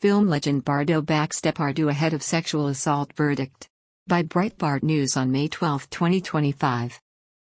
Film legend Bardot backs Depardieu ahead of sexual assault verdict. By Breitbart News on May 12, 2025.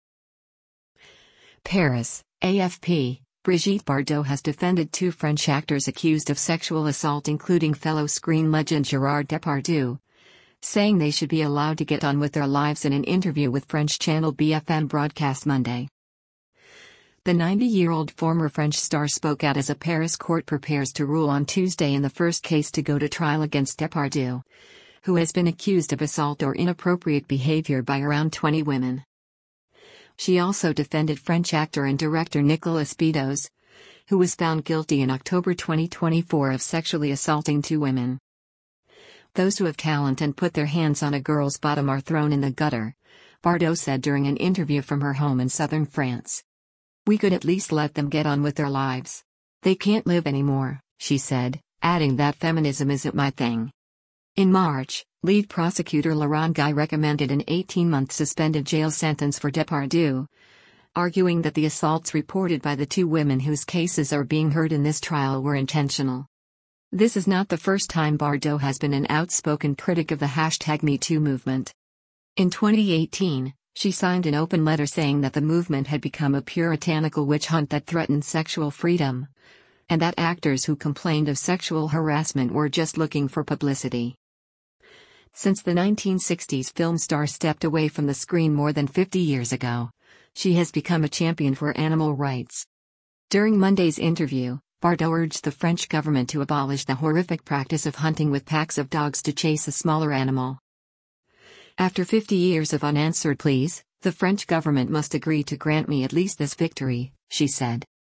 Paris, AFP. Brigitte Bardot has defended two French actors accused of sexual assault, including fellow screen legend Gerard Depardieu, saying they should be allowed to get on with their lives in an interview with French channel BFM broadcast Monday. The 90-year-old former French star spoke out as a Paris court prepares to rule on Tuesday in the first case to go to trial against Depardieu, who has been accused of assault or inappropriate behavior by around 20 women. She also defended French actor and director Nicolas Bedos, who was found guilty in October 2024 of sexually assaulting two women. "Those who have talent and put their hands on a girl's bottom are thrown in the gutter," Bardot said during an interview from her home in southern France. "We could at least let them get on with their lives. They can't live anymore," she said, adding that feminism isn't my thing. In March, lead prosecutor Laurent Guy recommended an 18-month suspended jail sentence for Depardieu, arguing that the assaults reported by the two women whose cases are being heard in this trial were intentional. This is not the first time Bardot has been an outspoken critic of the #MeToo movement. In 2018, she signed an open letter saying that the movement had become a puritanical witch hunt that threatened sexual freedom, and that actors who complained of sexual harassment were just looking for publicity. Since the 1960s, film star stepped away from the screen more than 50 years ago, she has become a champion for animal rights. During Monday's interview, Bardot urged the French government to abolish the horrific practice of hunting with packs of dogs to chase a smaller animal. "After 50 years of unanswered pleas, the French government must agree to grant me at least this victory," she said.